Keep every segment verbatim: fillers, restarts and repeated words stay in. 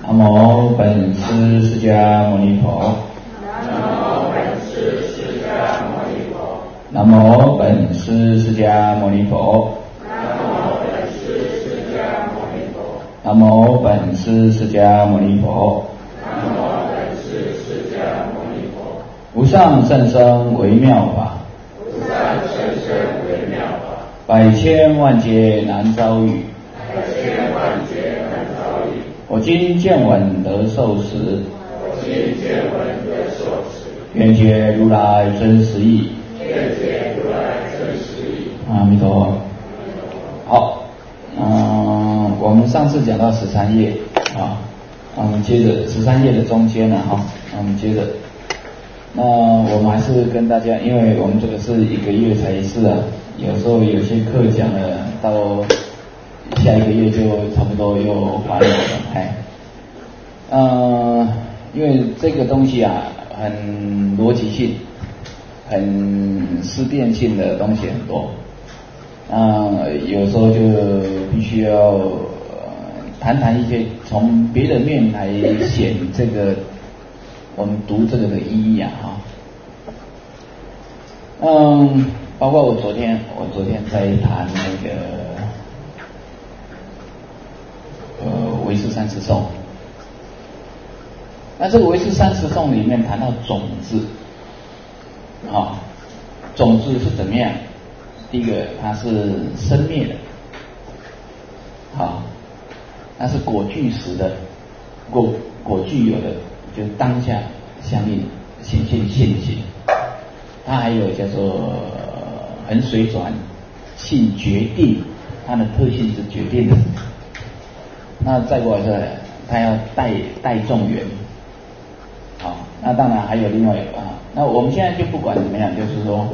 南无本师释迦牟尼佛。南无本师释迦牟尼佛。南无本师释迦牟尼佛。南无本师释迦牟尼佛。无上甚深微妙法。无上甚深微妙法。百千万劫难遭遇。百千万劫难遭遇。我今见闻得受持。我今见闻得受持。愿解如来真实义。愿解如来真实义。阿弥陀佛。好，嗯，我们上次讲到十三页啊，我们接着十三页的中间呢，哈，我们接着，那我们还是跟大家，因为我们这个是一个月才一次啊，有时候有些课讲了，到下一个月就差不多又还我了，哎，嗯，因为这个东西啊，很逻辑性，很思辨性的东西很多。啊，有时候就必须要、呃、谈谈一些从别的面来显这个我们读这个的意义啊，哈。嗯，包括我昨天，我昨天在谈那个呃唯识三十颂，那这个唯识三十颂里面谈到种子，啊，种子是怎么样？第一个，它是生灭的，好，它是果具实的，果果具有的，就当下相应显现现行。它还有叫做很随转性决定，它的特性是决定的。那再过来是，它要带带众缘，好，那当然还有另外一个啊。那我们现在就不管怎么样，就是说。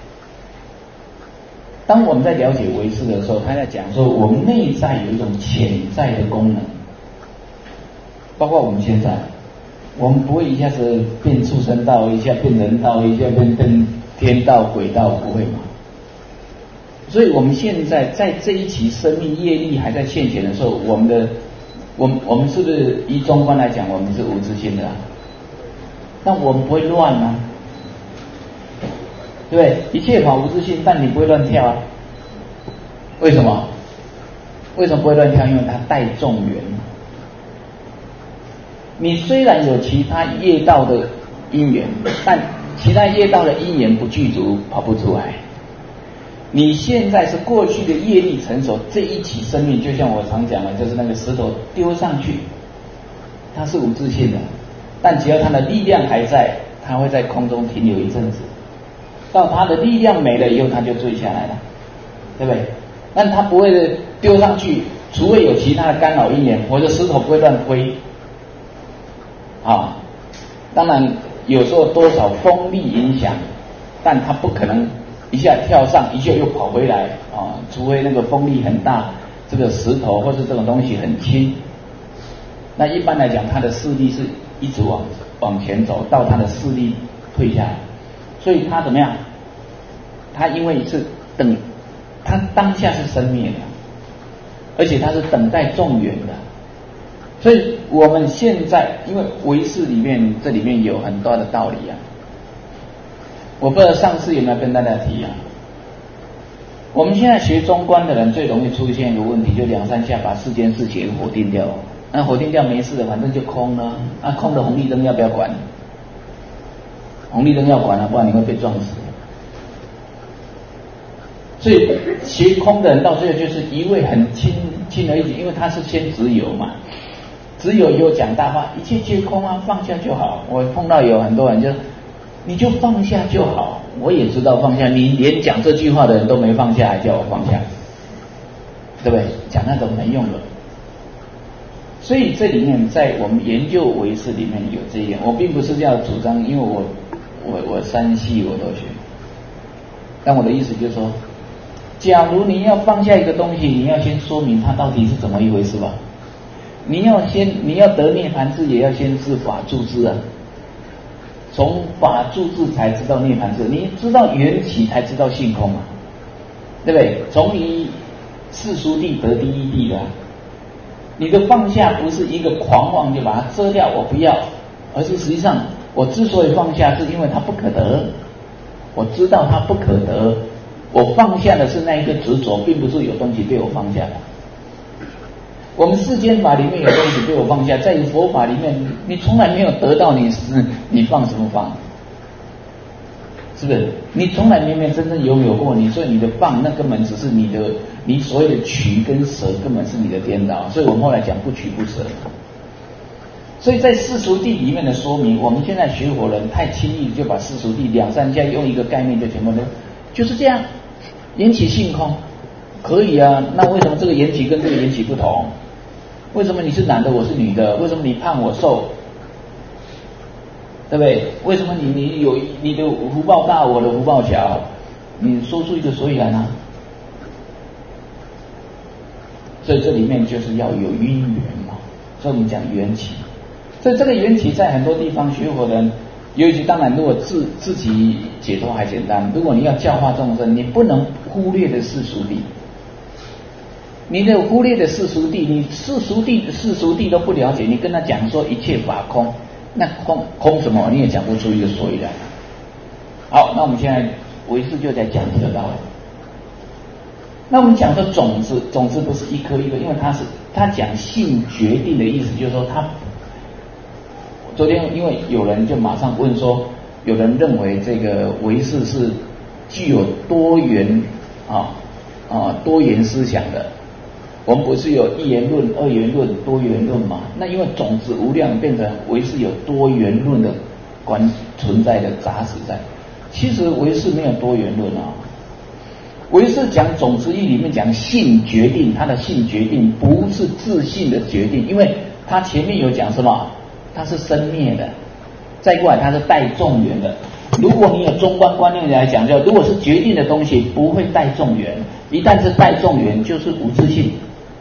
当我们在了解唯识的时候，他在讲说我们内在有一种潜在的功能，包括我们现在，我们不会一下子变畜生道，一下变人道，一下变变天道、鬼道，不会嘛？所以我们现在在这一期生命业力还在现前的时候，我们的，我们我们是不是以中观来讲，我们是无自性的啊？但我们不会乱啊。对不对？一切法无自性，但你不会乱跳啊？为什么？为什么不会乱跳？因为它带众缘。你虽然有其他业道的因缘，但其他业道的因缘不具足，跑不出来。你现在是过去的业力成熟，这一起生命，就像我常讲的，就是那个石头丢上去，它是无自性的，但只要它的力量还在，它会在空中停留一阵子。到它的力量没了以后，它就坠下来了，对不对？但它不会丢上去，除非有其他的干扰因缘，或者石头不会乱飞。啊，当然有时候多少风力影响，但它不可能一下跳上，一下又跑回来啊，除非那个风力很大，这个石头或是这种东西很轻。那一般来讲，它的势力是一直往往前走，到它的势力退下来。所以他怎么样？他因为是等，他当下是生灭的，而且他是等待众缘的。所以我们现在因为唯识里面这里面有很多的道理啊，我不知道上次有没有跟大家提啊。我们现在学中观的人最容易出现一个问题，就两三下把世间事情否定掉，那否定掉没事的，反正就空了。那空的红绿灯要不要管？红绿灯要管了，不然你会被撞死。所以学空的人到最后就是一味很轻轻而易举，因为他是先执有嘛，执有以后讲大话，一切皆空啊，放下就好。我碰到有很多人就，你就放下就好。我也知道放下，你连讲这句话的人都没放下，还叫我放下，对不对？讲那种没用的。所以这里面在我们研究唯识里面有这一点，我并不是要主张，因为我我我三系我都学，但我的意思就是说，假如你要放下一个东西，你要先说明它到底是怎么一回事吧。你要先你要得涅槃智，也要先知法住智啊。从法住智才知道涅槃智，你知道缘起才知道性空嘛，对不对？从你世俗谛得第一谛的、啊， 你的放下不是一个狂妄就把它遮掉，我不要，而是实际上我之所以放下，是因为它不可得，我知道它不可得，我放下的是那一个执着，并不是有东西被我放下的。我们世间法里面有东西被我放下，在佛法里面，你从来没有得到你，你你放什么放？是不是？你从来没有真正拥有过你，所以你的放那根本只是你的，你所谓的取跟舍根本是你的颠倒。所以我们后来讲不取不舍。所以在世俗谛里面的说明，我们现在学佛人太轻易就把世俗谛两三下用一个概念就全部都就是这样，缘起性空，可以啊。那为什么这个缘起跟这个缘起不同？为什么你是男的我是女的？为什么你胖我瘦？对不对？为什么你你有你的福报大，我的福报小？你说出一个所以然啊！所以这里面就是要有因缘嘛，所以我们讲缘起。所以这个缘起在很多地方学佛人，尤其当然如果自自己解脱还简单，如果你要教化众生，你不能忽略的世俗谛。你的忽略的世俗谛，你世俗谛世俗谛都不了解，你跟他讲说一切法空。那空空什么？你也讲不出一个所以然。好，那我们现在唯识就在讲这个道理。那我们讲说种子，种子不是一颗一颗，因为它是它讲性决定的意思，就是说它。昨天因为有人就马上问说，有人认为这个唯识是具有多元啊啊多元思想的。我们不是有一元论、二元论、多元论嘛？那因为种子无量，变成唯识有多元论的关存在的杂质在。其实唯识没有多元论啊，唯识讲种子义里面讲性决定，它的性决定不是自性的决定，因为它前面有讲什么？它是生灭的，再过来它是带众缘的。如果你有中观观念来讲，就如果是决定的东西，不会带众缘；一旦是带众缘，就是无自性。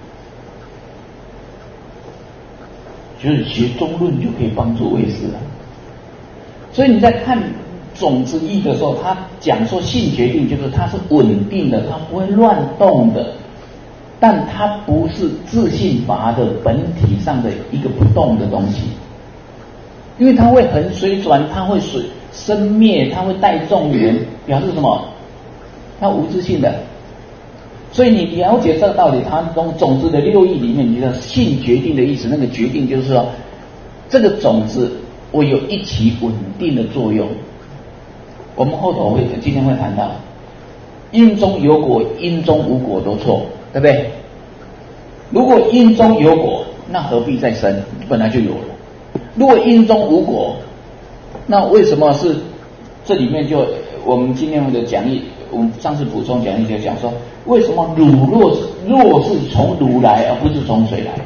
就是学中论就可以帮助唯识了。所以你在看种子义的时候，他讲说性决定就是它是稳定的，它不会乱动的，但它不是自性法的本体上的一个不动的东西，因为它会很水转，它会水生灭，它会带众缘，表示什么？它无自性的。所以你了解这个道理，它从种子的六义里面，你知道性决定的意思，那个决定就是说，这个种子我有一起稳定的作用。我们后头会今天会谈到，因中有果，因中无果都错，对不对？如果因中有果，那何必再生？本来就有了。如果因中无果，那为什么是这里面就我们今天的讲义，我们上次补充讲义就讲说，为什么乳若是若是从乳来，而不是从水来？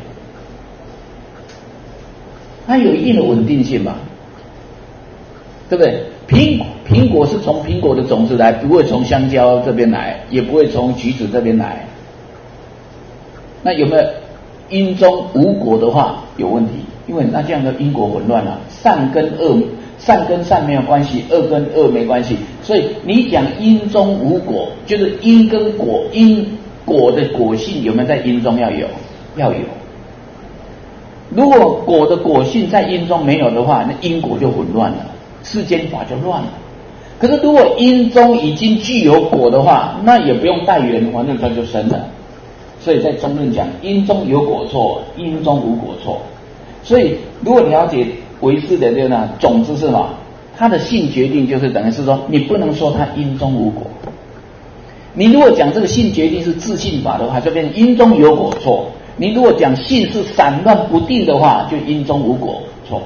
它有一定的稳定性嘛，对不对？苹苹果是从苹果的种子来，不会从香蕉这边来，也不会从橘子这边来。那有没有因中无果的话有问题？因为那这样的因果混乱了、啊，善跟恶，善跟善没有关系，恶跟恶没关系。所以你讲因中无果，就是因跟果，因果的果性有没有在因中要有？要有。如果果的果性在因中没有的话，那因果就混乱了，世间法就乱了。可是如果因中已经具有果的话，那也不用带缘，反正它就生了。所以在中论讲，因中有果错，因中无果错。所以如果你了解唯识的这个呢，种子是什么？它的性决定就是等于是说，你不能说它因中无果。你如果讲这个性决定是自性法的话，就变成因中有果错。你如果讲性是散乱不定的话，就因中无果错。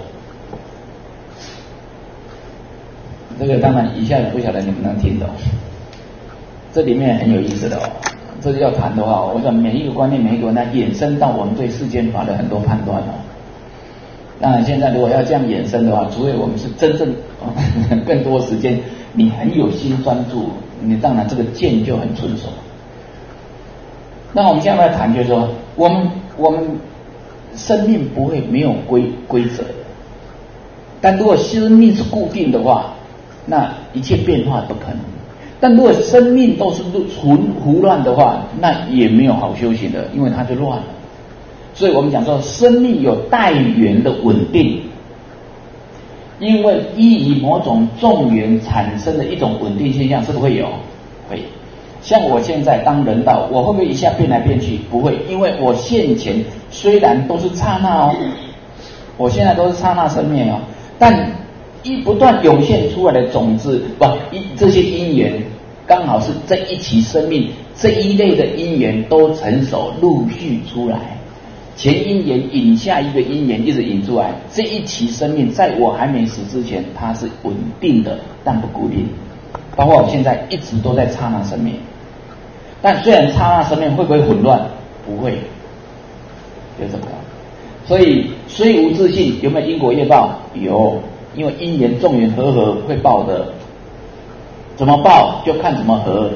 这个当然以下不晓得你们能听懂，这里面很有意思的哦。这个要谈的话，我想每一个观念每一个文章衍生到我们对世间法的很多判断哦。当然现在如果要这样衍生的话，除非我们是真正、哦、更多时间，你很有心专注，你当然这个见就很纯熟。那我们现在来谈就是说，我们我们生命不会没有规规则的，但如果生命是固定的话，那一切变化不可能。但如果生命都是胡胡乱的话，那也没有好修行的，因为它就乱了。 所以我们讲说，生命有带源的稳定，因为依于某种众缘产生的一种稳定现象，是不是会有？会。像我现在当人道，我会不会一下变来变去？不会，因为我现前虽然都是刹那哦，我现在都是刹那生灭哦，但一不断涌现出来的种子，不，一这些因缘，刚好是这一期生命这一类的因缘都成熟，陆续出来。前因缘引下一个因缘，一直引出来，这一期生命在我还没死之前，它是稳定的，但不固定。包括我现在一直都在刹那生灭。但虽然刹那生命会不会混乱？不会，就这么样。所以虽无自性，有没有因果业报？有，因为因缘众缘和合会报的。怎么报就看怎么合。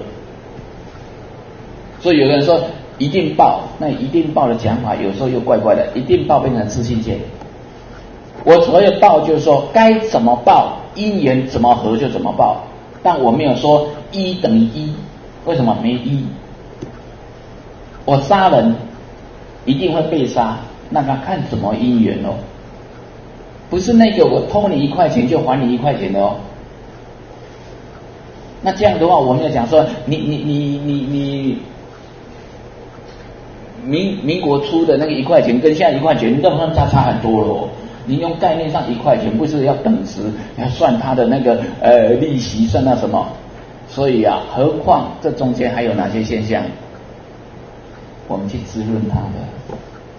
所以有人说一定报，那一定报的讲法有时候又怪怪的，一定报变成自信见。我所谓的报就是说该怎么报，因缘怎么合就怎么报，但我没有说一等于一。为什么没一？我杀人一定会被杀，那他看怎么因缘哦，不是那个我偷你一块钱就还你一块钱的哦。那这样的话，我们要讲说，你你你你你民民国出的那个一块钱跟现在一块钱，那差差很多了哦。你用概念上一块钱，不是要等值，要算它的那个呃利息，算到什么？所以啊，何况这中间还有哪些现象，我们去滋润它的。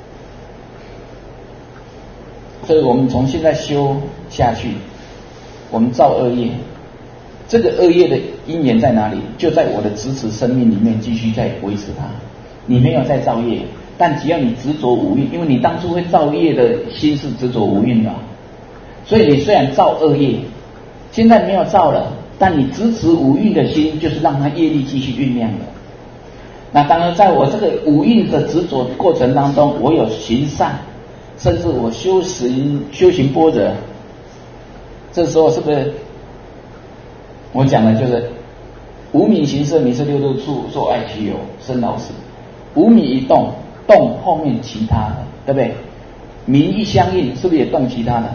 所以我们从现在修下去，我们造恶业，这个恶业的因缘在哪里？就在我的执持生命里面继续在维持它。你没有在造业，但只要你执着五蕴，因为你当初会造业的心是执着五蕴的，所以你虽然造恶业，现在没有造了。但你执持五蕴的心，就是让它业力继续酝酿的。那当然，在我这个五蕴的执着过程当中，我有行善，甚至我修行修行般若，这时候是不是我讲的就是无名行色名色六度处受爱其有生老死，无名一动，动后面其他的，对不对？名一相应，是不是也动其他的？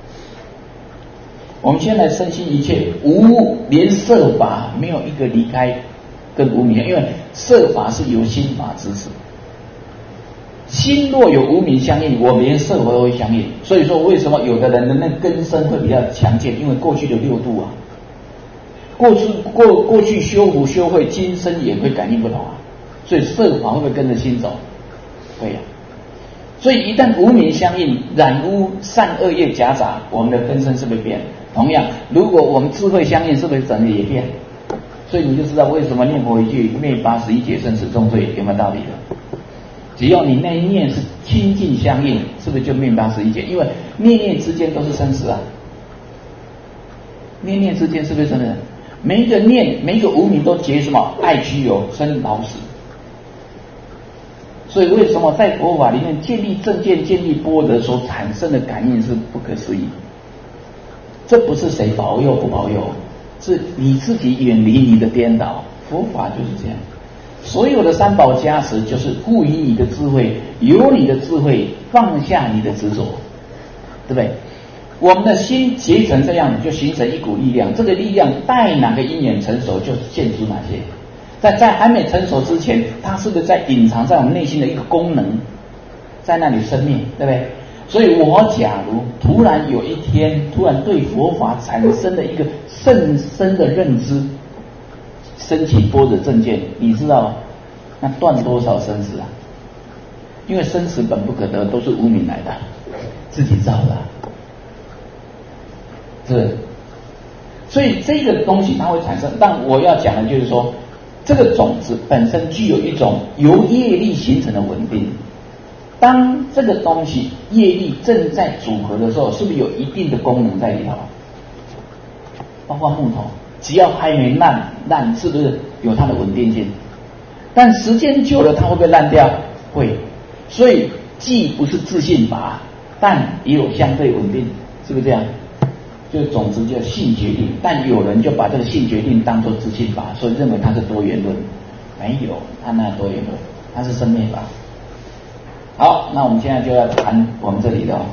我们现在身心一切无，连色法没有一个离开跟无明，因为色法是由心法支持。心若有无明相应，我们连色法都会相应。所以说，为什么有的人的那根身会比较强健？因为过去的六度啊，过去过过去修福修慧，今生也会感应不同啊。所以色法会不会跟着心走？会啊。所以一旦无明相应，染污善恶业夹杂，我们的根身是不是变？同样，如果我们智慧相应，是不是整个也变？所以你就知道为什么念佛一句灭八十一劫生死重罪有没有道理了？只要你那一念是清净相应，是不是就灭八十一劫？因为念念之间都是生死啊，念念之间是不是真的？每一个念，每一个无明都结什么？爱居有生老死。所以为什么在佛法里面建立正见、建立般若所产生的感应是不可思议？这不是谁保佑不保佑，是你自己远离你的颠倒。佛法就是这样，所有的三宝加持就是赋予你的智慧，由你的智慧放下你的执着，对不对？我们的心结成这样，就形成一股力量，这个力量待哪个因缘成熟，就现出哪些。在在还没成熟之前，它是不是在隐藏在我们内心的一个功能，在那里生灭，对不对？所以我假如突然有一天，突然对佛法产生了一个甚深的认知，升起般若正见，你知道那断多少生死啊？因为生死本不可得，都是无明来的，自己造的，是。所以这个东西它会产生，但我要讲的就是说，这个种子本身具有一种由业力形成的稳定。当这个东西业力正在组合的时候，是不是有一定的功能在里头？包括木头，只要还没烂，烂是不是有它的稳定性？但时间久了，它会不会烂掉？会。所以既不是自性法，但也有相对稳定，是不是这样？就总之叫性决定，但有人就把这个性决定当作自性法，所以认为它是多元论。没有，它那多元论，它是生灭法。 好，那我们现在就要谈我们这里的哦，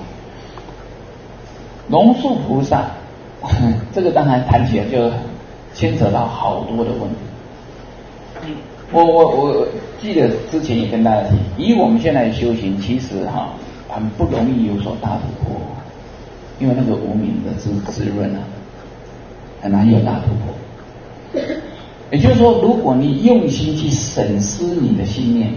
龙树菩萨，这个当然谈起来就牵扯到好多的问题。我我我记得之前也跟大家提，以我们现在的修行，其实哈很不容易有所大突破，因为那个无明的滋滋润啊，很难有大突破。也就是说，如果你用心去审视你的信念，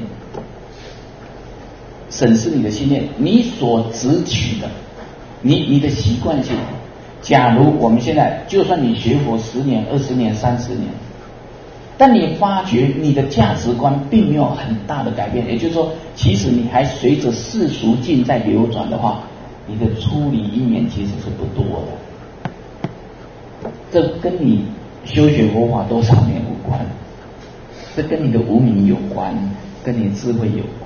审视你的信念，你所执取的，你你的习惯性。假如我们现在，就算你学佛十年、二十年、三十年，但你发觉你的价值观并没有很大的改变，也就是说，其实你还随着世俗境在流转的话，你的出离因缘其实是不多的。这跟你修学佛法多少年无关，这跟你的无明有关，跟你智慧有关。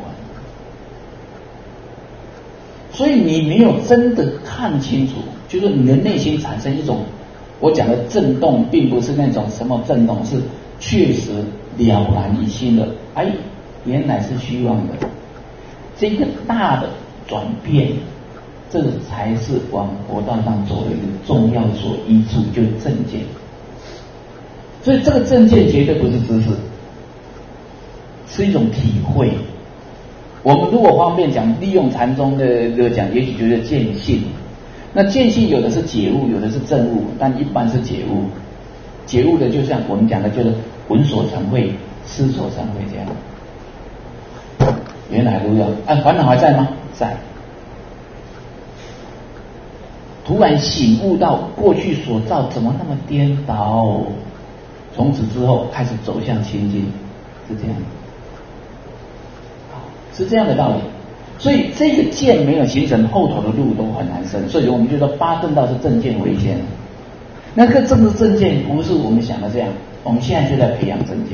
所以你没有真的看清楚，就是你的内心产生一种，我讲的震动，并不是那种什么震动，是确实了然于心的。哎，原来是虚妄的，这个大的转变，这个才是往佛道上走的一个重要所依处，就是正见。所以这个正见绝对不是知识，是一种体会。我们如果方便讲，利用禅宗的这个讲，也许觉得见性。那见性有的是解悟，有的是证悟，但一般是解悟。解悟的就像我们讲的，就是闻所成慧，思所成慧这样。原来如此，啊，烦恼还在吗？在。突然醒悟到过去所造怎么那么颠倒，从此之后开始走向清净，是这样的。是这样的道理，所以这个见没有形成，后头的路都很难生。所以我们就说八正道是正见为先，那个正的正见不是我们想的这样，我们现在就在培养正见。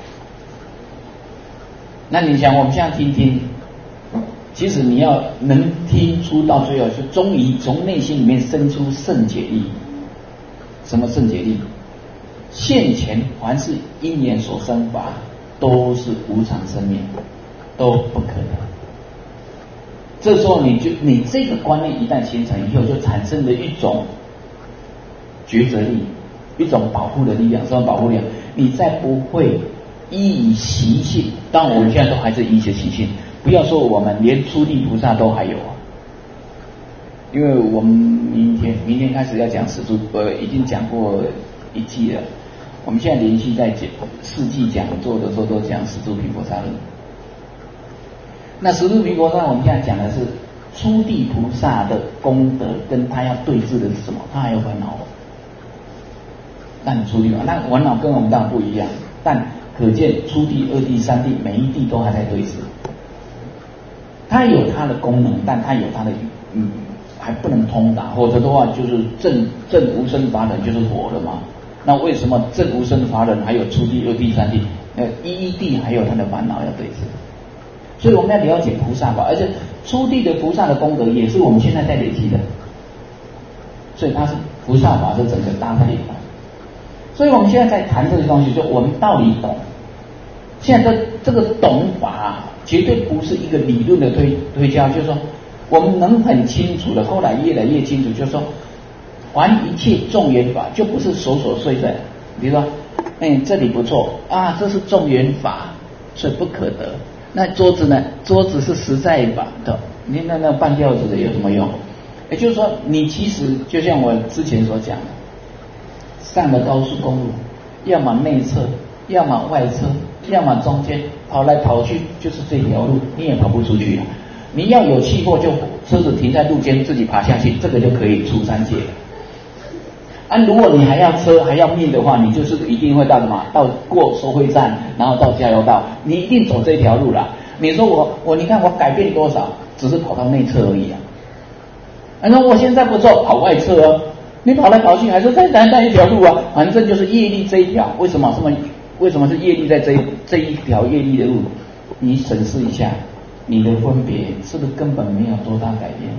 那你想，我们现在听听，其实你要能听出到最后，是终于从内心里面生出圣解力。什么圣解力？现前凡是因缘所生法，都是无常生灭。都不可能。这时候你就你这个观念一旦形成以后，就产生了一种抉择力，一种保护的力量。什么保护力量？你再不会依以习性，当然我们现在都还是依着习性，不要说我们连初地菩萨都还有，因为我们明天明天开始要讲十住，呃，已经讲过一季了。我们现在连续在讲四季讲座的时候都讲十住毗婆沙论。那十住毗婆沙，我们现在讲的是初地菩萨的功德，跟他要对峙的是什么？他还有烦恼。但初地，那烦恼跟我们当然不一样，但可见初地、二地、三地，每一地都还在对峙。它有它的功能，但它有它的嗯，还不能通达，否则的话就是正正无生法忍就是佛了嘛。那为什么正无生法忍还有初地、二地、三地？呃，一一地还有他的烦恼要对峙。所以我们要了解菩萨法，而且初地的菩萨的功德也是我们现在在累积的，所以它是菩萨法是整个大概一块。所以我们现在在谈这个东西，就我们道理懂。现在这这个懂法，绝对不是一个理论的推推敲，就是说我们能很清楚的，后来越来越清楚，就是说，凡一切众缘法，就不是琐琐碎碎。比如说，哎，这里不错啊，这是众缘法，所以不可得。那桌子呢？桌子是实在法的，你那那半吊子的有什么用？也就是说，你其实就像我之前所讲的，上了高速公路，要么内侧，要么外侧，要么中间，跑来跑去就是这条路，你也跑不出去啊。你要有气魄，就车子停在路肩，自己爬下去，这个就可以出三界了。啊，如果你还要车还要命的话，你就是一定会到什么？到过收费站，然后到加油道，你一定走这条路啦。你说我我你看我改变多少，只是跑到内侧而已啊。啊，那我现在不错，跑外侧哦。你跑来跑去还是在在那一条路啊，反正就是业力这一条。为什么什么？为什么是业力在这一这一条业力的路？你审视一下，你的分别是不是根本没有多大改变？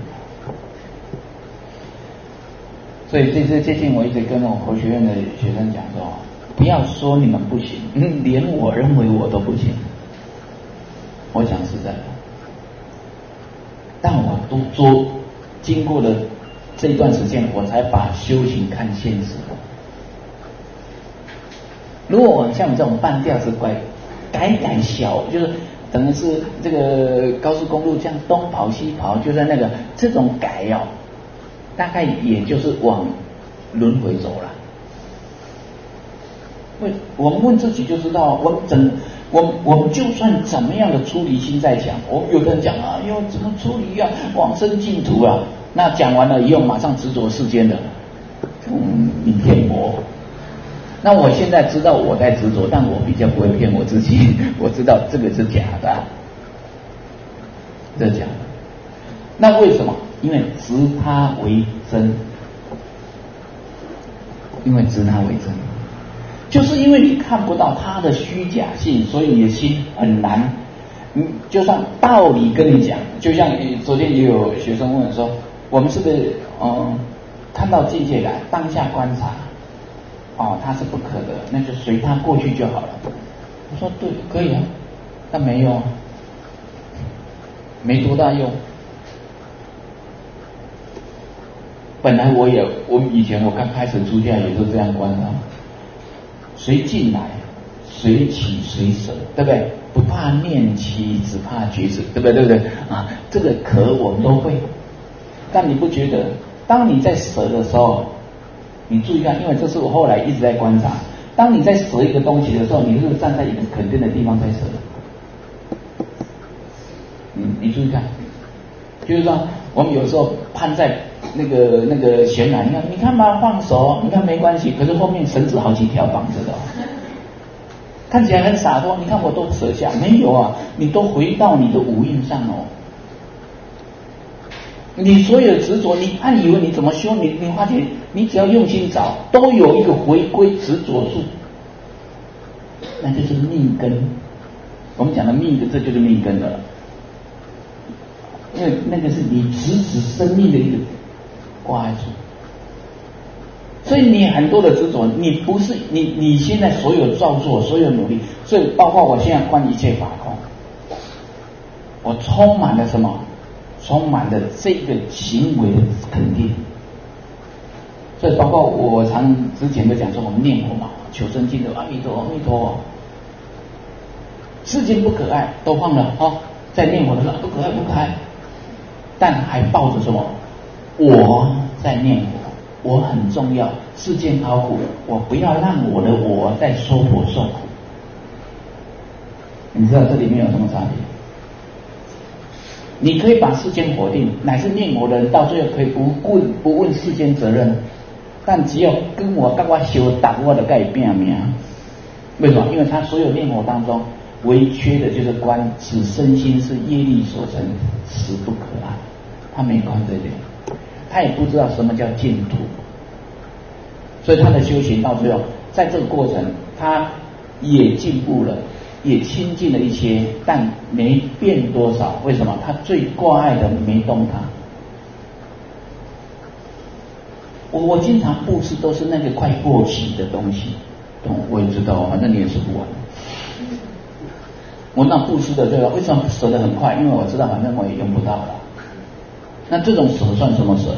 所以这次最近我一直跟我佛学院的学生讲说，不要说你们不行，连我认为我都不行。我讲实在的， 但我都做经过了这一段时间，我才把修行看现实。如果我像我这种半吊子怪，改改小，就是等于是这个高速公路这样东跑西跑，就在那个这种改哦，大概也就是往轮回走了。为我们问自己就知道，我们怎我们我们就算怎么样的出离心在讲，我们有的人讲啊，要怎么出离啊，往生净土啊，那讲完了以后马上执着世间的，嗯，你骗我。那我现在知道我在执着，但我比较不会骗我自己，我知道这个是假的，这是假的。那为什么？因为执它为真，因为执它为真，就是因为你看不到它的虚假性，所以你的心很难。嗯，就算道理跟你讲，就像昨天也有学生问说，我们是不是嗯看到境界来，当下观察？哦，它是不可的，那就随它过去就好了。我说对，可以啊，但没用啊，没多大用。本来我也，我以前我刚开始出家也是这样观察，随进来，随起随舍，对不对？不怕念起，只怕觉止，对不对？对不对？啊，这个壳我们都会，但你不觉得，当你在舍的时候？你注意看，因为这是我后来一直在观察。当你在舍一个东西的时候，你是不是站在一个肯定的地方在舍？嗯，你注意看，就是说，我们有时候攀在那个那个悬崖，你看，你看嘛，放手，你看没关系，可是后面绳子好几条绑着的，看起来很洒脱。你看我都舍下，没有啊，你都回到你的无印上哦。你所有的执着，你按以为你怎么修，你你发现你只要用心找，都有一个回归执着处，那就是命根。我们讲的命根，这就是命根的了，因为那个是你直指生命的一个挂碍处。所以你很多的执着，你不是你你现在所有造作，所有努力，所以包括我现在观一切法空，我充满了什么？充满了这个行为的肯定，所以包括我常之前都讲说，我们念佛嘛，求生净土，阿弥陀阿弥陀，世间不可爱都放了哦，在念佛的时候不可爱不可爱，但还抱着什么？我在念佛，我很重要，世间好苦，我不要让我的我在说佛受苦。你知道这里面有什么差别？你可以把世间否定，乃至念佛的人到最后可以不问不问世间责任，但只要跟我跟我修打我的改变命。为什么？因为他所有念佛当中唯缺的就是观此身心是业力所成，实不可爱。他没观这点，他也不知道什么叫净土，所以他的修行到最后，在这个过程他也进步了。也亲近了一些，但没变多少。为什么？他最挂碍的没动他。我我经常布施都是那个快过期的东西，懂？我也知道，反正你也吃不完。我那布施的这个为什么舍得很快？因为我知道，反正我也用不到了。那这种舍算什么舍？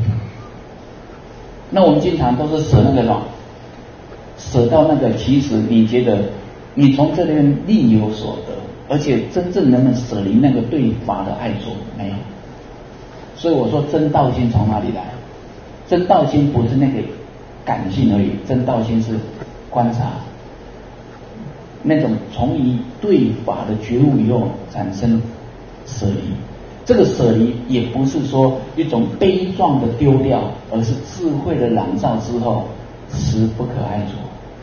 那我们经常都是舍那个什么？舍到那个，其实你觉得？你从这边力有所得，而且真正能不能舍离那个对法的爱着没有？所以我说真道心从哪里来？真道心不是那个感性而已，真道心是观察，那种从于对法的觉悟以后产生舍离。这个舍离也不是说一种悲壮的丢掉，而是智慧的朗照之后，实不可爱着。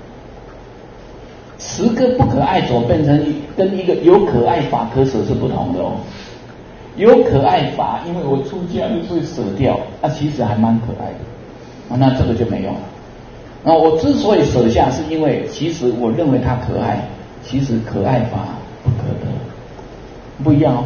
十个不可爱着变成跟一个有可爱法可舍是不同的哦。有可爱法，因为我出家所以舍掉，那、啊、其实还蛮可爱的，啊、那这个就没用了。那我之所以舍下，是因为其实我认为它可爱，其实可爱法不可得，不一样哦。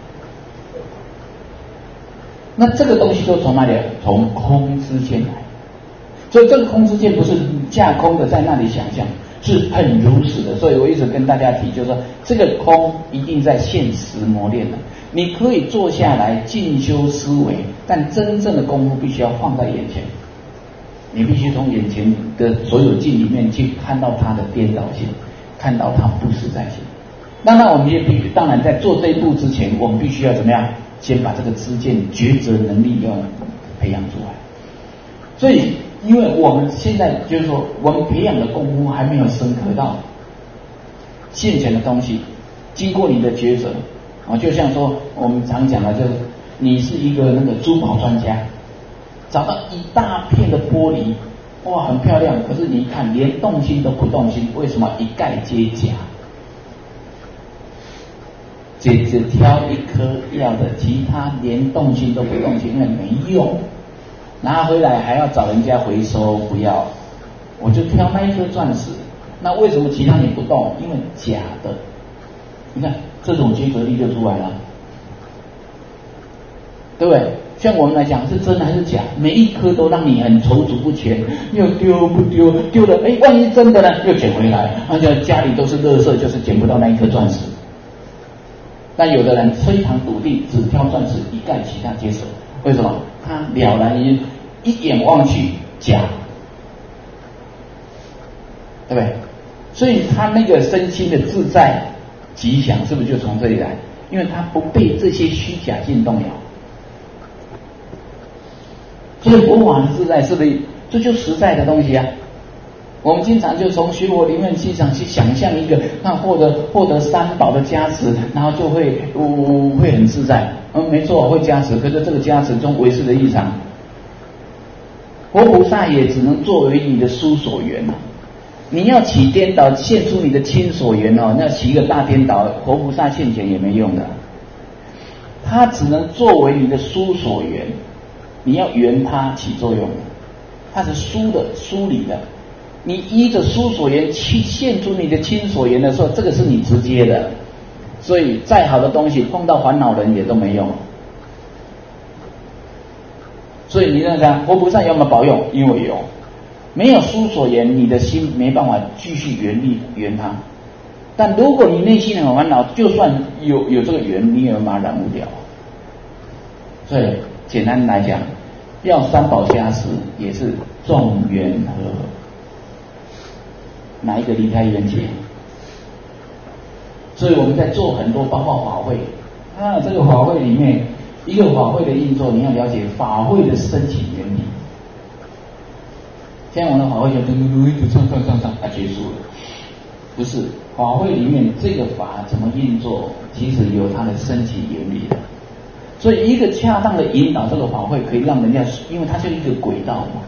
那这个东西就从哪里来？从空之间来。所以这个空之间不是架空的在那里想象，是很如实的。所以我一直跟大家提，就是说这个空一定在现实磨练的。 你可以坐下来静修思维，但真正的功夫必须要放在眼前。你必须从眼前的所有境里面去看到它的颠倒性，看到它不实在性。当然，我们也必须，当然在做这一步之前，我们必须要怎么样？先把这个知见抉择能力要培养出来。所以，因为我们现在就是说，我们培养的功夫还没有深刻到现前的东西，经过你的抉择啊，就像说我们常讲的，就是你是一个那个珠宝专家。找到一大片的玻璃，哇，很漂亮。可是你一看，连动心都不动心，为什么？一概皆假，只只挑一颗要的，其他连动心都不动心，因为没用。拿回来还要找人家回收，不要，我就挑那一颗钻石。那为什么其他你不动？因为假的。你看这种抉择力就出来了，对不对？像我们来讲是真还是假，每一颗都让你很踌躇不前，又丢不丢，丢了哎，万一真的呢，又捡回来，而且家里都是垃圾，就是捡不到那一颗钻石。但有的人非常笃定，只挑钻石，一概其他接受。为什么？他了然于一眼望去假，对不对？所以他那个身心的自在吉祥，是不是就从这里来？因为他不被这些虚假性动摇。所以佛法的自在是不是这就实在的东西啊？我们经常就从学佛里面去想去想象一个，那获得获得三宝的加持，然后就会呜、呃、会很自在。嗯，没错，会加持，可是这个加持中为师的异常，活菩萨也只能作为你的疏所缘啊。你要起颠倒，现出你的亲所缘哦，那起一个大颠倒，活菩萨现前也没用的，他只能作为你的疏所缘。你要圆它起作用，它是疏的疏理的。你依着疏所缘去现出你的亲所缘的时候，这个是你直接的。所以再好的东西碰到烦恼人也都没用。所以你认看活菩萨有没有保佑？因为有。没有疏所缘，你的心没办法继续圆力圆它。但如果你内心很烦恼，就算有有这个缘，你也要把它染污掉。所以简单来讲，要三宝加持也是众缘和，哪一个离开缘起？所以我们在做很多包括法会啊，这个法会里面一个法会的运作，你要了解法会的申请原理。现在我们的法会就嘟嘟嘟一直唱唱唱唱啊结束了，不是法会里面这个法怎么运作，其实有它的申请原理的。所以一个恰当的引导，这个法会可以让人家，因为它就是一个轨道嘛，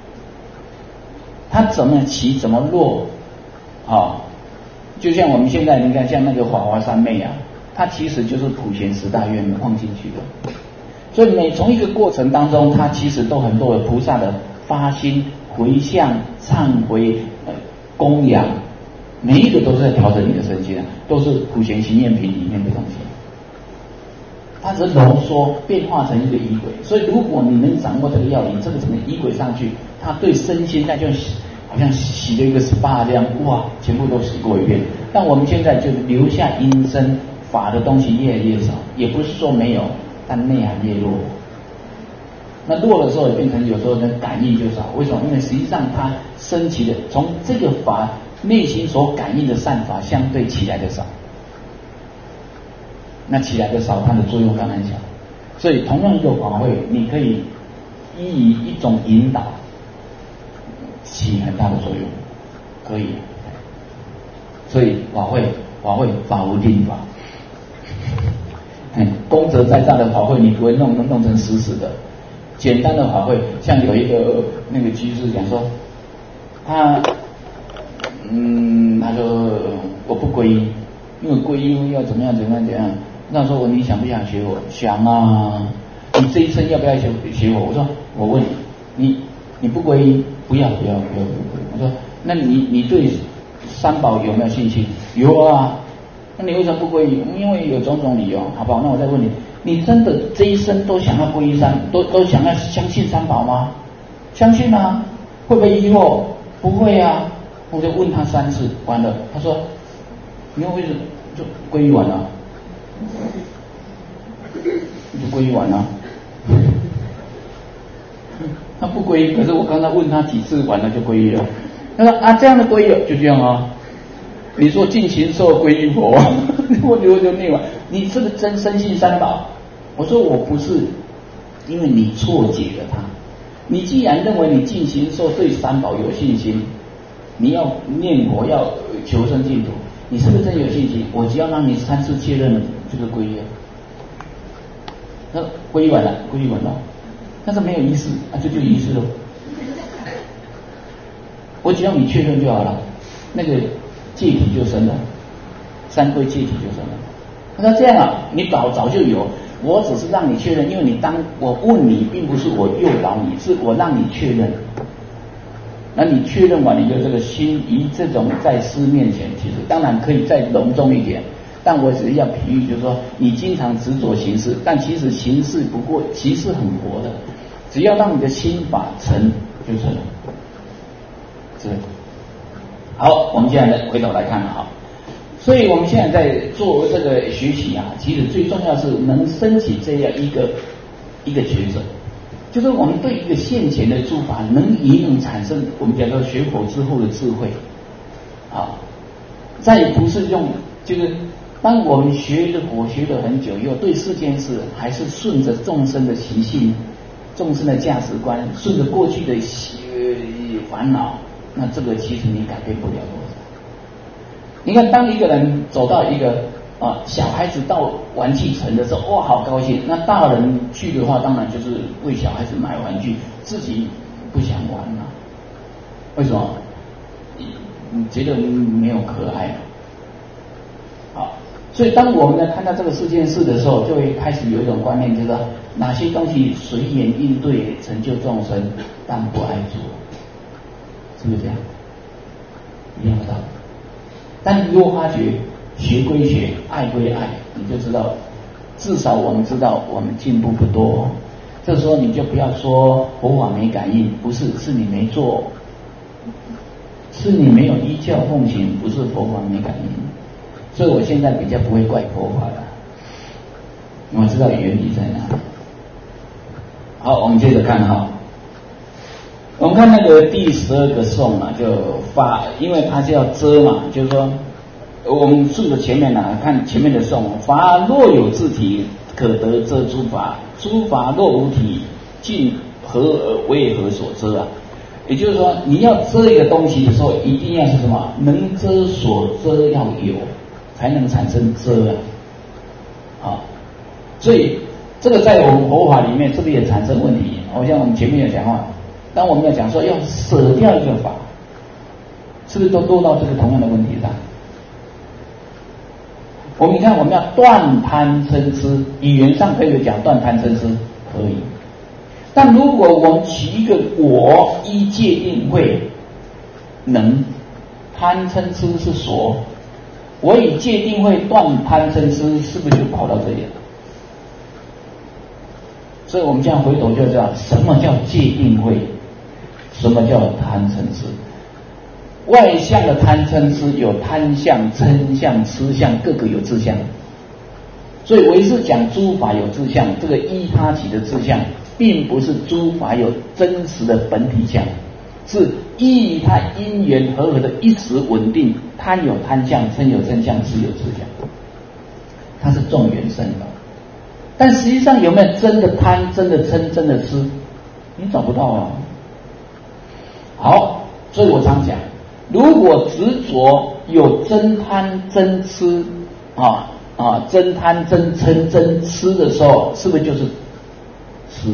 它怎么起怎么落啊，就像我们现在你看像那个华华三昧啊，它其实就是普贤十大愿放进去的。所以每从一个过程当中，它其实都很多的菩萨的发心回向忏悔、呃、供养，每一个都是在调整你的身心啊，都是普贤行愿品里面的东西。它只是浓缩变化成一个仪轨，所以如果你能掌握这个要领，这个整个仪轨上去，它对身心那就好像洗了一个 S P A 这样，哇，全部都洗过一遍。但我们现在就留下因身法的东西越来越少，也不是说没有，但内涵越弱。那弱的时候也变成有时候的感应就少，为什么？因为实际上它升起的从这个法内心所感应的善法相对起来的少。那起来的少，它的作用当然小。所以同样一个法会，你可以依以一种引导起很大的作用，可以。所以法会，法会法无定法。嗯，功德再大的法会，你不会弄弄成死死的。简单的法会，像有一个那个居士讲说，他嗯，他说我不皈依，因为皈依要怎么样怎么样怎样。那时候我你想不想学我？想啊！你这一生要不要学学我？我说我问你，你你不皈依，不要不要不要不要。我说那你你对三宝有没有信心？有啊。那你为什么不皈依？因为有种种理由，好不好？那我再问你，你真的这一生都想要皈依三，都都想要相信三宝吗？相信啊。会不会疑惑？不会啊。我就问他三次，完了，他说你为什么就皈依完了？ 你就皈依完了。他不皈依，可是我刚才问他几次，完了就皈依了。他说啊，这样的皈依就这样啊。你说尽形寿皈依佛，我就就念完，你是不是真深信三宝？我说我不是，因为你错解了它。你既然认为你尽形寿对三宝有信心，你要念佛要求生净土，你是不是真有信心？我只要让你三次确认了这个皈依，那皈依完了，皈依完了。但是没有仪式啊，这就仪式了。我只要你确认就好了，那个戒体就生了，三皈戒体就生了。他说这样啊，你早早就有，我只是让你确认，因为你当我问你，并不是我诱导你，是我让你确认。那你确认完你的这个心，以这种在师面前，其实当然可以再隆重一点。但我只是要比喻，就是说你经常执着形式，但其实形式不过其实很活的，只要让你的心法成就成了。是。好，我们现在来回头来看哈，所以我们现在在做这个学习啊，其实最重要是能升起这样一个一个抉择，就是我们对一个现前的诸法能也能产生我们讲到学佛之后的智慧啊，再不是用就是当我们学的佛学了很久以后，对世间事还是顺着众生的习性、众生的价值观，顺着过去的呃烦恼，那这个其实你改变不了多少。你看，当一个人走到一个啊小孩子到玩具城的时候，哇，好高兴。那大人去的话，当然就是为小孩子买玩具，自己不想玩了、啊。为什么？你觉得没有可爱啊？好。所以当我们呢看到这个四件事的时候，就会开始有一种观念，就是哪些东西随缘应对成就众生，但不爱做，是不是这样？一样的道理。但你如果发觉学归学，爱归爱，你就知道，至少我们知道我们进步不多。这时候你就不要说佛法没感应，不是，是你没做，是你没有依教奉行，不是佛法没感应。所以我现在比较不会怪佛法了，我知道原理在哪里。好，我们接着看哈，我们看那个第十二个颂啊，就法，因为它是要遮嘛，就是说，我们顺着前面啊，看前面的颂，法若有自体，可得遮诸法；诸法若无体，尽何而为何所遮啊？也就是说，你要遮一个东西的时候，一定要是什么？能遮所遮要有。才能产生遮啊，啊，所以这个在我们佛法里面是不是也产生问题？好像我们前面有讲话，当我们要讲说要舍掉一个法，是不是都落到这个同样的问题上？我们你看，我们要断贪嗔痴，语言上可以讲断贪嗔痴，可以。但如果我们取一个我依戒定慧能，贪嗔痴是所。我以戒定慧断贪嗔痴，是不是就跑到这里了？所以我们这样回头就知道什么叫戒定慧，什么叫贪嗔痴。外向的贪嗔痴有贪相、嗔相、痴相，各个有志向。所以唯是讲诸法有志向，这个依他起的志向，并不是诸法有真实的本体相。是依它因缘和合的一时稳定，贪有贪相，嗔有嗔相，痴有痴相，它是众缘生的。但实际上有没有真的贪、真的嗔、真的痴？你找不到啊。好，所以我常讲，如果执着有真贪、真痴啊啊，真贪、真嗔、真痴的时候，是不是就是痴？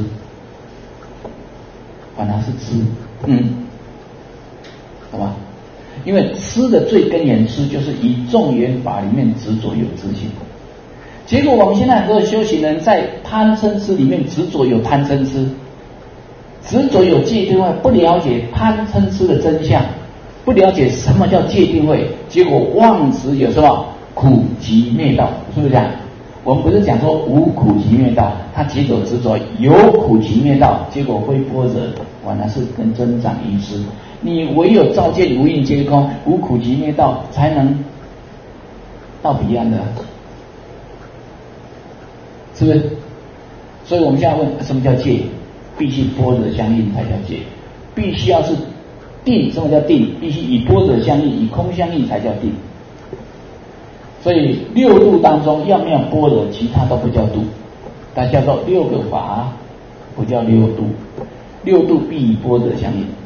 反而是痴，嗯。好吧，因为痴的最根源痴就是以众缘法里面执着有自性，结果我们现在很多修行人在贪嗔痴里面执着有贪嗔痴，执着有戒定慧，不了解贪嗔痴的真相，不了解什么叫戒定慧，结果妄执有什么苦集灭道，是不是这样？我们不是讲说无苦集灭道，他结果执着有苦集灭道，结果会波折，反而是更增长愚痴。你唯有照见无印皆空，无苦集灭道，才能到彼岸的。 是不是？所以我们现在问什么叫戒？必须般若相应才叫戒，必须要是定。什么叫定？必须以般若相应，以空相应才叫定。所以六度当中要没有般若，其他都不叫度。它叫做六个法，不叫六度。六度必以般若相应。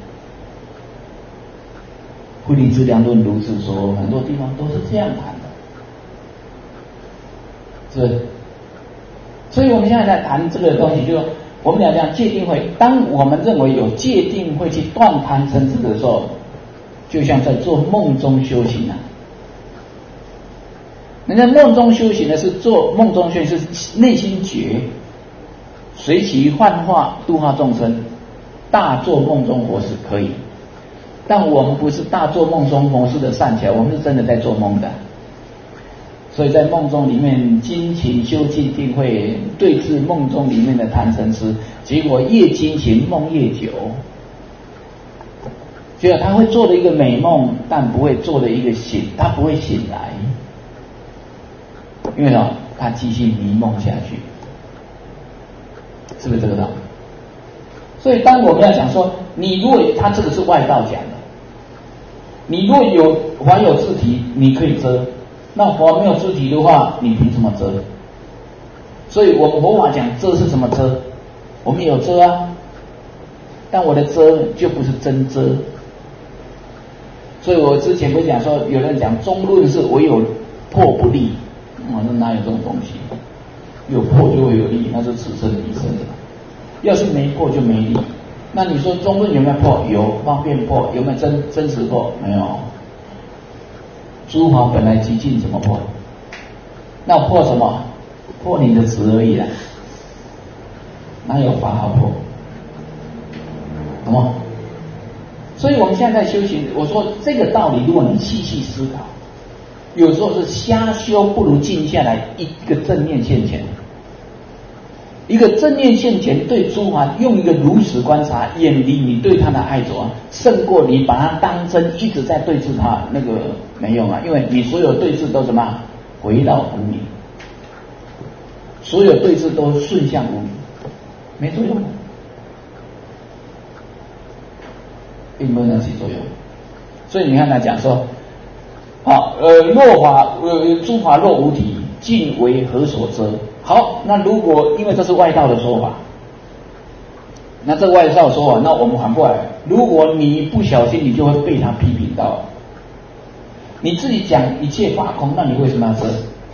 慧理资粮论如是说，很多地方都是这样谈的，是不是？所以我们现在在谈这个东西，就是我们讲讲戒定慧。当我们认为有戒定慧去断贪嗔痴的时候，就像在做梦中修行啊。人家梦中修行的是做梦中修行，是内心觉，随其幻化度化众生，大做梦中佛事可以。但我们不是大做梦中佛事的善巧，我们是真的在做梦的。所以在梦中里面精勤修静定慧，对治梦中里面的贪嗔痴，结果越精勤梦越久。结果他会做了一个美梦，但不会做了一个醒，他不会醒来，因为什么？他继续迷梦下去，是不是这个道理？所以当我们要讲说，你如果他这个是外道讲的，你如果有怀有自体，你可以遮。那佛没有自体的话，你凭什么遮？所以我们佛法讲遮是什么遮？我们有遮啊，但我的遮就不是真遮。所以我之前不是讲说，有人讲中论是唯有破不立，我说哪有这种东西？有破就会有立，那是此生彼生的。要是没破就没立。那你说中论有没有破？有，方便破。有没有真真实破？没有。诸法本来极尽，怎么破？那我破什么？破你的执而已啦，哪有法好破？懂吗？所以我们现在在修行，我说这个道理，如果你细细思考，有时候是瞎修，不如静下来，一个正念现前。一个正念现前，对诸法用一个如实观察，远离你对他的爱着，胜过你把它当真一直在对峙他，那个没用啊，因为你所有对峙都什么回绕无明，所有对峙都顺向无明，没作用，并没有起作用。所以你看他讲说，啊，呃，若法呃诸法若无体，尽为何所遮？好，那如果因为这是外道的说法，那这外道的说法，那我们反过来，如果你不小心，你就会被他批评到。你自己讲一切法空，那你为什么要遮？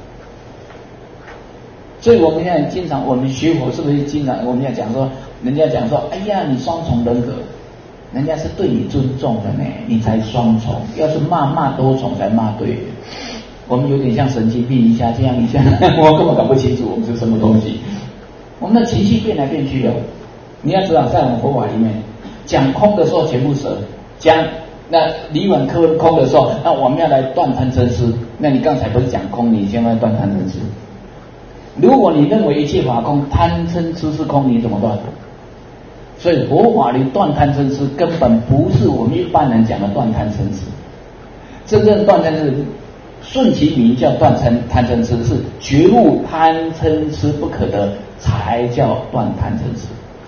所以我们现在经常，我们学佛是不是经常我们要讲说，人家讲说，哎呀，你双重人格，人家是对你尊重的呢，你才双重，要是骂骂多重才骂对。我们有点像神经病，一下这样一下，我根本搞不清楚我们是什么东西。我们的情绪变来变去的。你要知道，在我们佛法里面，讲空的时候全部舍，讲那离稳科空的时候，那我们要来断贪嗔痴。那你刚才不是讲空，你现在断贪嗔痴。如果你认为一切法空，贪嗔痴是空，你怎么断？所以佛法里断贪嗔痴根本不是我们一般人讲的断贪嗔痴，真正断贪嗔痴。顺其名叫断嗔贪嗔痴，是觉悟贪嗔痴不可得，才叫断贪嗔痴。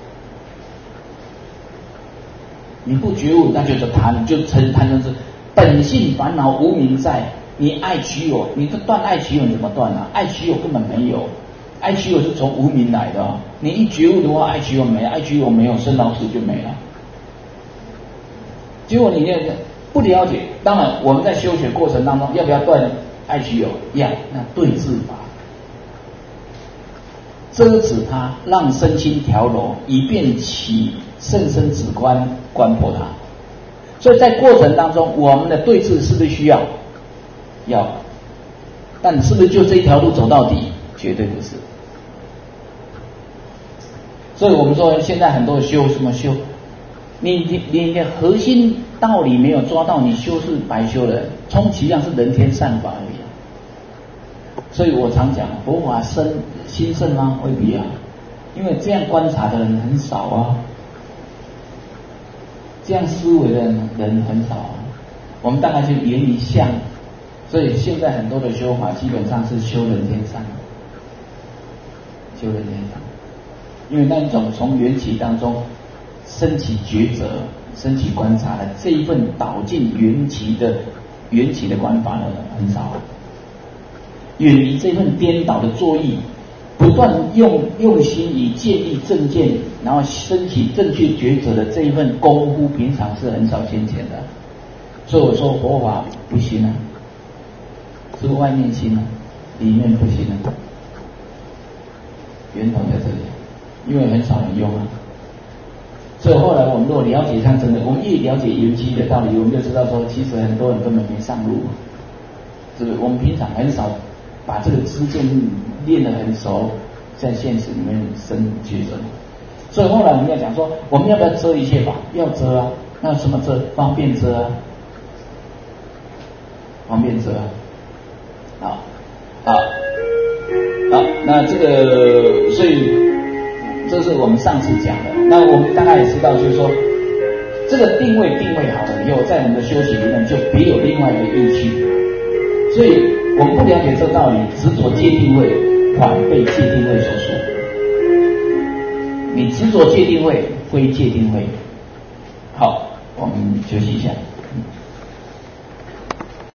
你不觉悟，那就是贪，就嗔贪嗔痴，本性烦恼无明在。你爱取有，你这断爱取有怎么断啊？爱取有根本没有，爱取有是从无明来的、哦。你一觉悟的话，爱取有没，爱取有没有，生老死就没了。结果你那个。不了解，当然我们在修学过程当中要不要断爱取有？要，那对治法，遮止它，让身心调柔，以便起甚深止观，观破它。所以在过程当中，我们的对治是不是需要？要，但是不是就这一条路走到底？绝对不是。所以我们说，现在很多修什么修，你你你的核心道理没有抓到，你修是白修的，充其量是人天善法而已、啊。所以我常讲，佛法深兴盛吗？未必啊，因为这样观察的人很少啊，这样思维的人很少啊。我们大概就源于相，所以现在很多的修法基本上是修人天善。 修任天堂，因为那种从缘起当中升起抉择、升起观察的这一份导进缘起的缘起的观法呢，很少。远离这份颠倒的作意，不断用用心以建立正见，然后升起正确抉择的这一份功夫，平常是很少先前的。所以我说佛法不行啊，是外面行啊，里面不行啊。源头在这里，因为很少人用啊。所以后来我们若了解上真的，我们越了解缘起的道理，我们就知道说，其实很多人根本没上路。是不是？我们平常很少把这个知见练得很熟，在现实里面生抉择。所以后来我们要讲说，我们要不要遮一切法？要遮啊。那什么遮？方便遮啊，方便遮啊。好，好，好，那这个，所以这是我们上次讲的。那我们大概也知道，就是说，这个定位定位好了以后，在我们的修行里面就别有另外一个意趣。所以我们不了解这个道理，执着界定位，反被界定位所束。你执着界定位，非界定位。好，我们休息一下。